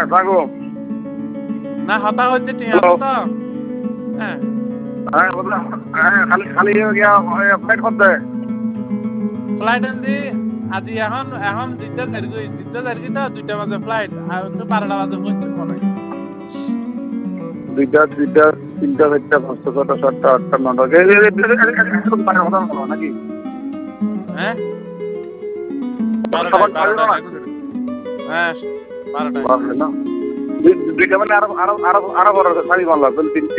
থাকো না হতা হচ্ছে ঠিক আছে তো হ্যাঁ হ্যাঁ হ্যাঁ খালি খালি গিয়া ফ্লাইট করতে ফ্লাইট আনছি আজি এখন এখন দুইটা তারিখ তো 2টা বাজে ফ্লাইট আর তো 12টা বাজে পৌঁছুম মনে হয় দুইটা তিনটা চারটা পাঁচটা ছটা সাতটা আটটা নটা নাকি হ্যাঁ সকাল 12টা হ্যাঁ 12টা না দুইটা মানে আরো বড় সারি মারলা